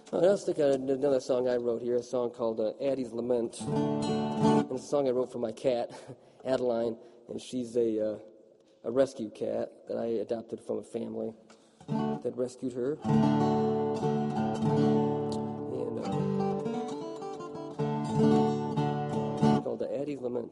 Oh, let's look at another song I wrote here, a song called Addie's Lament. And it's a song I wrote for my cat, Adeline, and she's a rescue cat that I adopted from a family that rescued her. And it's called Addie's Lament.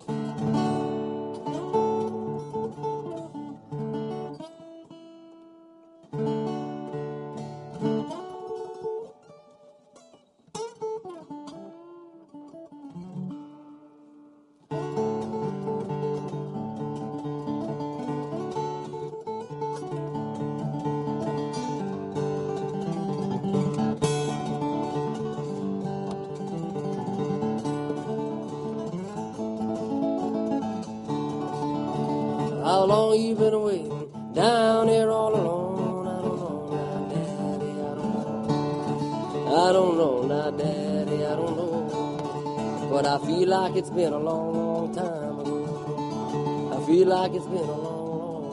How long you been waiting down here all alone? I don't know now, Daddy, I don't know. I don't know now, Daddy, I don't know. But I feel like it's been a long, long time ago. I feel like it's been a long, long time.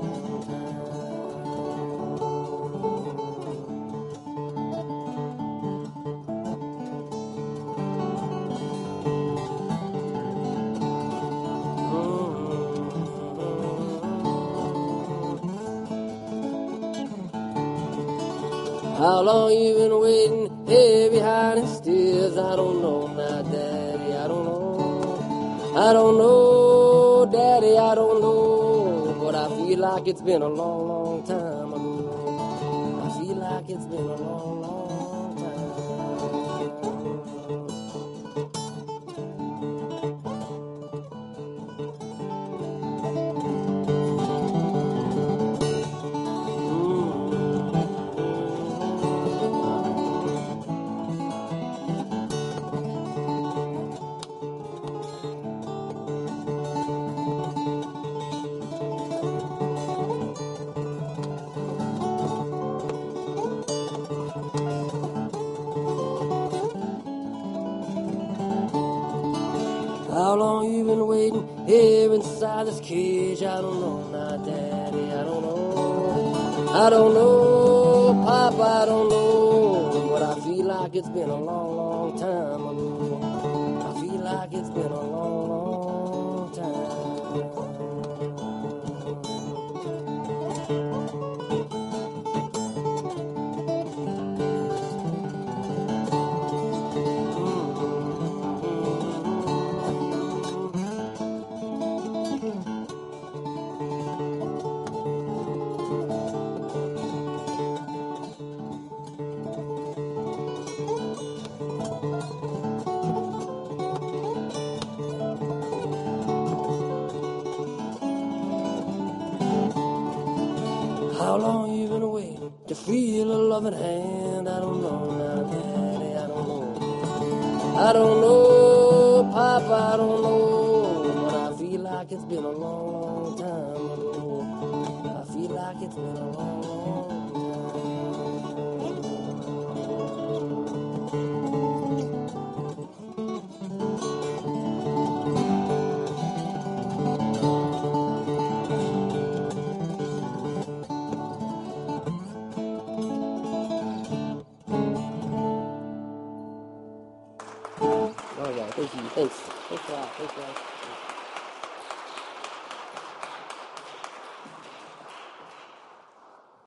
How long you been waiting here behind the stairs? I don't know now, Daddy, I don't know. I don't know, Daddy, I don't know. But I feel like it's been a long, long time ago. I feel like it's been a long, long time. How long you been waiting here inside this cage? I don't know now, Daddy, I don't know. I don't know, Papa, I don't know. But I feel like it's been a long, long time ago. I feel like it's been a long, long time. How long you been waiting to feel a loving hand? I don't know now, Daddy, I don't know. I don't know, Papa, I don't know. But I feel like it's been a long, long time ago. I feel like it's been a long, long time. Oh, yeah, thank you. Thanks. Thanks a lot. Thanks, guys.